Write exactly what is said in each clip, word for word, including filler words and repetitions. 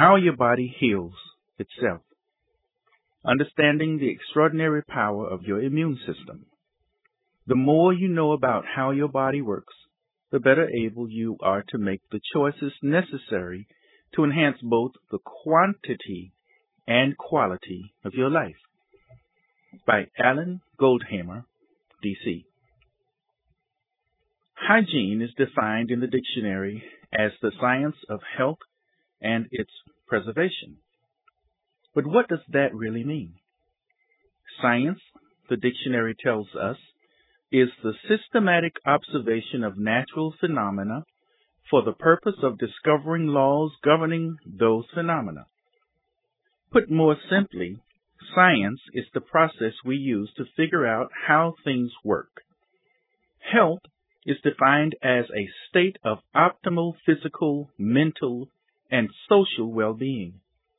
how your body heals itself, understanding the extraordinary power of your immune system. The more you know about how your body works, the better able you are to make the choices necessary to enhance both the quantity and quality of your life. By Alan Goldhamer, D C Hygiene is defined in the dictionary as the science of health and its preservation. But what does that really mean? Science, the dictionary tells us, is the systematic observation of natural phenomena for the purpose of discovering laws governing those phenomena. Put more simply, science is the process we use to figure out how things work. Health is defined as a state of optimal physical, mental, and social well-being.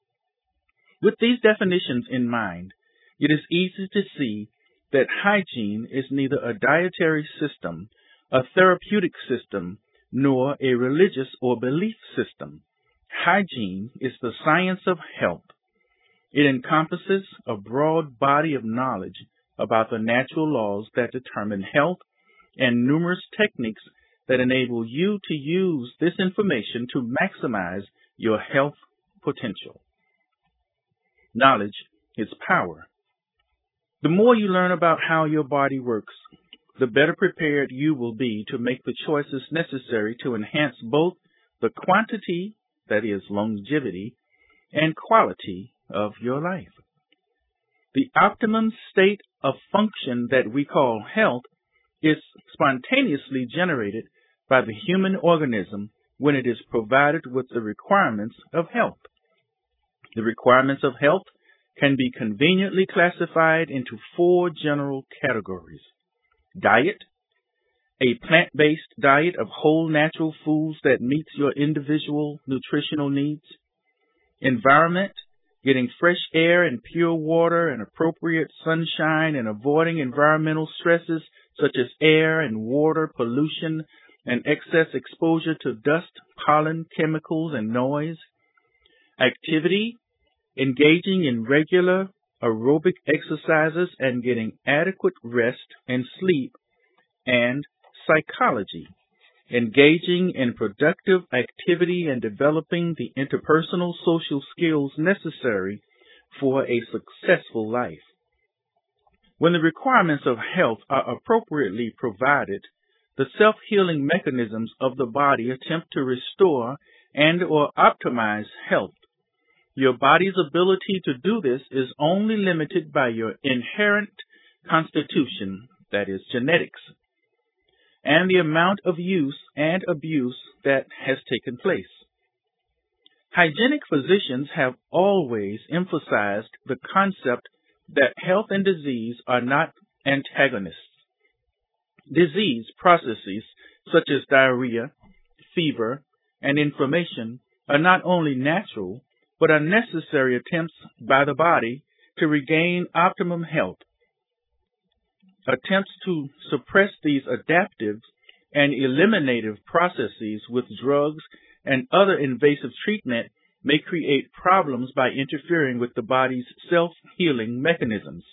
With these definitions in mind, it is easy to see that hygiene is neither a dietary system, a therapeutic system, nor a religious or belief system. Hygiene is the science of health. It encompasses a broad body of knowledge about the natural laws that determine health and numerous techniques that enable you to use this information to maximize your health potential. Knowledge is power. The more you learn about how your body works, the better prepared you will be to make the choices necessary to enhance both the quantity, that is longevity, and quality of your life. The optimum state of function that we call health is spontaneously generated by the human organism when it is provided with the requirements of health. The requirements of health can be conveniently classified into four general categories. Diet, a plant-based diet of whole natural foods that meets your individual nutritional needs. Environment, getting fresh air and pure water and appropriate sunshine and avoiding environmental stresses such as air and water pollution and excess exposure to dust, pollen, chemicals, and noise. Activity, engaging in regular aerobic exercises and getting adequate rest and sleep. And psychology, engaging in productive activity and developing the interpersonal social skills necessary for a successful life. When the requirements of health are appropriately provided, the self-healing mechanisms of the body attempt to restore and or optimize health. Your body's ability to do this is only limited by your inherent constitution, that is, genetics, and the amount of use and abuse that has taken place. Hygienic physicians have always emphasized the concept that health and disease are not antagonists. Disease processes such as diarrhea, fever, and inflammation are not only natural, but are necessary attempts by the body to regain optimum health. Attempts to suppress these adaptive and eliminative processes with drugs and other invasive treatment may create problems by interfering with the body's self-healing mechanisms.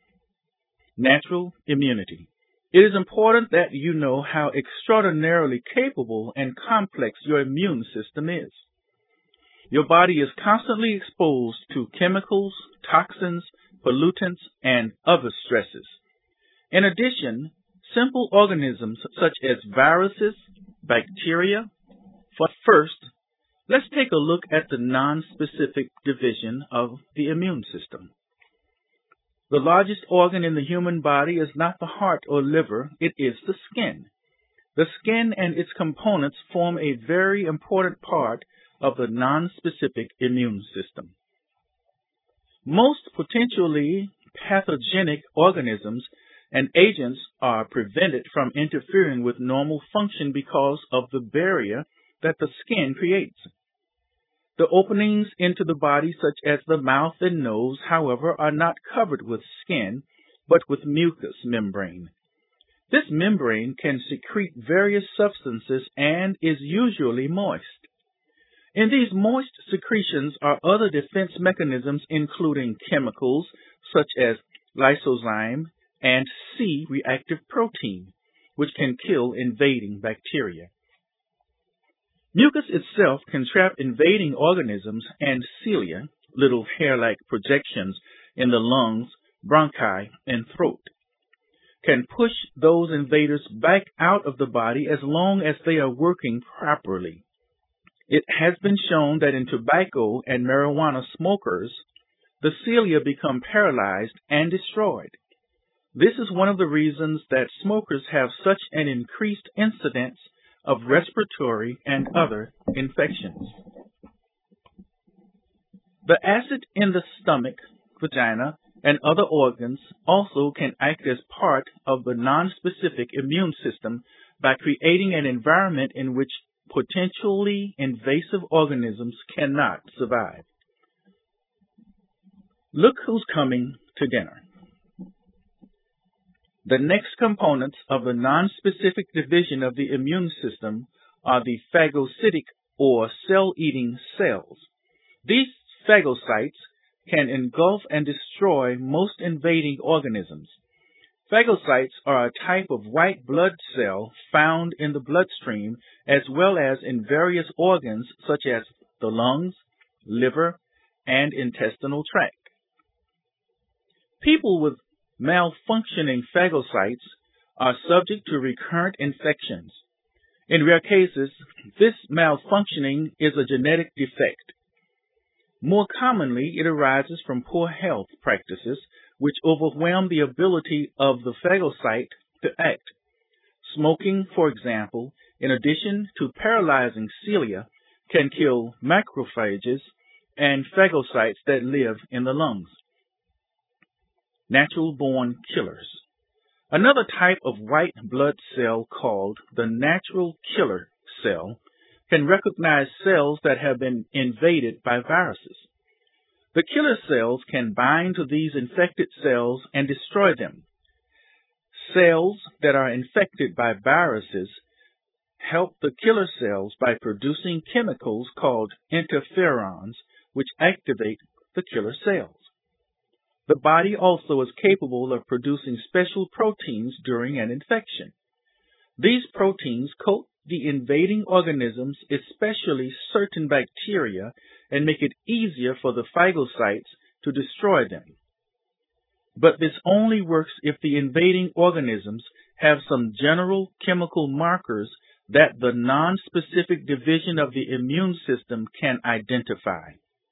Natural immunity. It is important that you know how extraordinarily capable and complex your immune system is. Your body is constantly exposed to chemicals, toxins, pollutants, and other stresses. In addition, simple organisms such as viruses, bacteria. But first, let's take a look at the non-specific division of the immune system. The largest organ in the human body is not the heart or liver, it is the skin. The skin and its components form a very important part of the non-specific immune system. Most potentially pathogenic organisms and agents are prevented from interfering with normal function because of the barrier that the skin creates. The openings into the body, such as the mouth and nose, however, are not covered with skin, but with mucous membrane. This membrane can secrete various substances and is usually moist. In these moist secretions are other defense mechanisms, including chemicals such as lysozyme and C-reactive protein, which can kill invading bacteria. Mucus itself can trap invading organisms, and cilia, little hair-like projections in the lungs, bronchi, and throat, can push those invaders back out of the body as long as they are working properly. It has been shown that in tobacco and marijuana smokers, the cilia become paralyzed and destroyed. This is one of the reasons that smokers have such an increased incidence of respiratory and other infections. The acid in the stomach, vagina, and other organs also can act as part of the nonspecific immune system by creating an environment in which potentially invasive organisms cannot survive. Look who's coming to dinner. The next components of the nonspecific division of the immune system are the phagocytic or cell-eating cells. These phagocytes can engulf and destroy most invading organisms. Phagocytes are a type of white blood cell found in the bloodstream as well as in various organs such as the lungs, liver, and intestinal tract. People with malfunctioning phagocytes are subject to recurrent infections. In rare cases, this malfunctioning is a genetic defect. More commonly, it arises from poor health practices, which overwhelm the ability of the phagocyte to act. Smoking, for example, in addition to paralyzing cilia, can kill macrophages and phagocytes that live in the lungs. Natural-born killers. Another type of white blood cell called the natural killer cell can recognize cells that have been invaded by viruses. The killer cells can bind to these infected cells and destroy them. Cells that are infected by viruses help the killer cells by producing chemicals called interferons, which activate the killer cells. The body also is capable of producing special proteins during an infection. These proteins coat the invading organisms, especially certain bacteria, and make it easier for the phagocytes to destroy them. But this only works if the invading organisms have some general chemical markers that the nonspecific division of the immune system can identify.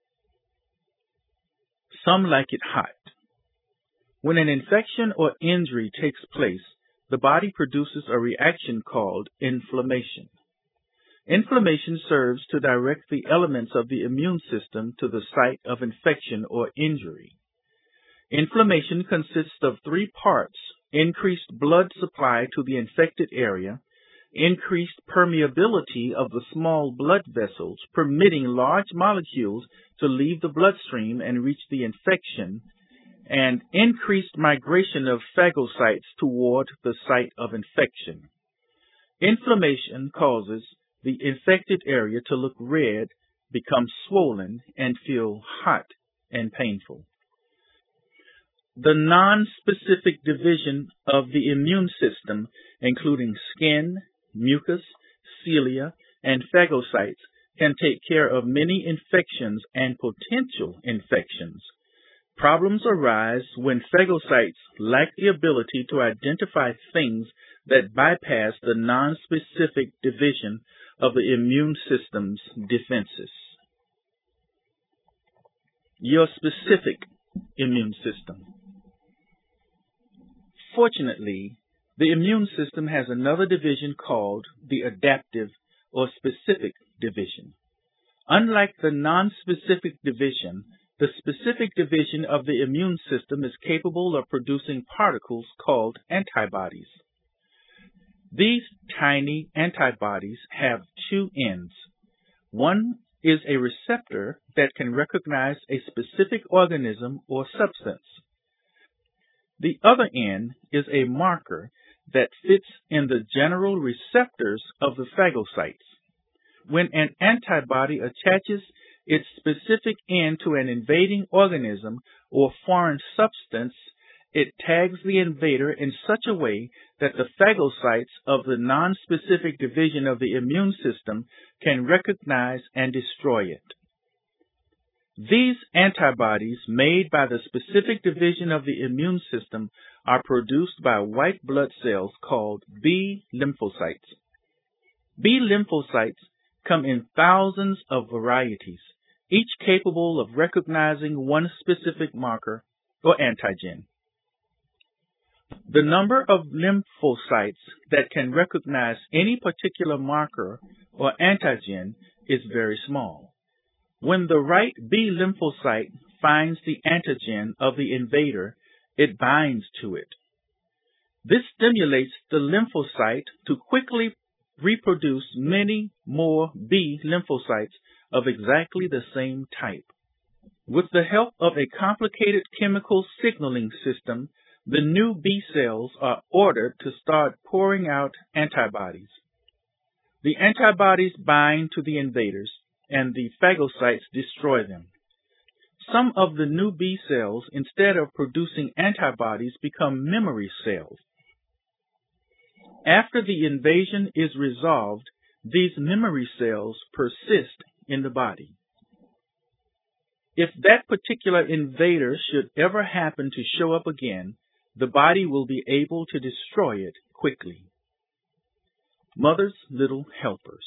Some like it hot. When an infection or injury takes place, the body produces a reaction called inflammation. Inflammation serves to direct the elements of the immune system to the site of infection or injury. Inflammation consists of three parts: increased blood supply to the infected area, increased permeability of the small blood vessels, permitting large molecules to leave the bloodstream and reach the infection, and increased migration of phagocytes toward the site of infection. Inflammation causes the infected area to look red, become swollen, and feel hot and painful. The nonspecific division of the immune system, including skin, mucus, cilia, and phagocytes, can take care of many infections and potential infections. Problems arise when phagocytes lack the ability to identify things that bypass the nonspecific division of the immune system's defenses. Your specific immune system. Fortunately, the immune system has another division called the adaptive or specific division. Unlike the nonspecific division, the specific division of the immune system is capable of producing particles called antibodies. These tiny antibodies have two ends. One is a receptor that can recognize a specific organism or substance. The other end is a marker that fits in the general receptors of the phagocytes. when an antibody attaches its specific end to an invading organism or foreign substance, it tags the invader in such a way that the phagocytes of the nonspecific division of the immune system can recognize and destroy it. These antibodies made by the specific division of the immune system are produced by white blood cells called B lymphocytes. B lymphocytes come in thousands of varieties, each capable of recognizing one specific marker or antigen. The number of lymphocytes that can recognize any particular marker or antigen is very small. When the right B lymphocyte finds the antigen of the invader, it binds to it. This stimulates the lymphocyte to quickly reproduce many more B lymphocytes of exactly the same type. With the help of a complicated chemical signaling system, the new B cells are ordered to start pouring out antibodies. The antibodies bind to the invaders, and the phagocytes destroy them. Some of the new B cells, instead of producing antibodies, become memory cells. After the invasion is resolved, these memory cells persist in the body. If that particular invader should ever happen to show up again, the body will be able to destroy it quickly. Mother's little helpers.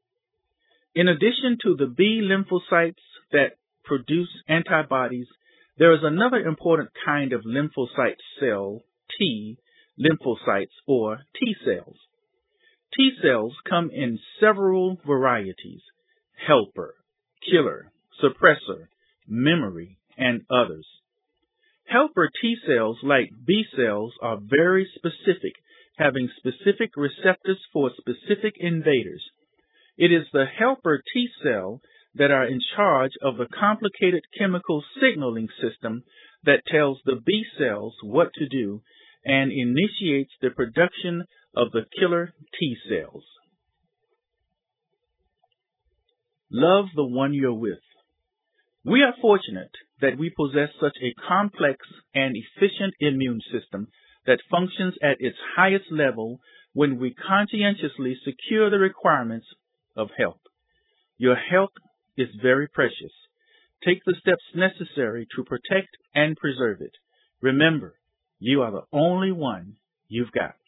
In addition to the B lymphocytes that produce antibodies, there is another important kind of lymphocyte cell, T lymphocytes or T cells. T cells come in several varieties: helper, killer, suppressor, memory, and others. Helper T cells, like B cells, are very specific, having specific receptors for specific invaders. It is the helper T cell that are in charge of the complicated chemical signaling system that tells the B cells what to do and initiates the production of the killer T cells. Love the one you're with. We are fortunate that we possess such a complex and efficient immune system that functions at its highest level when we conscientiously secure the requirements of health. Your health is very precious. Take the steps necessary to protect and preserve it. Remember, you are the only one you've got.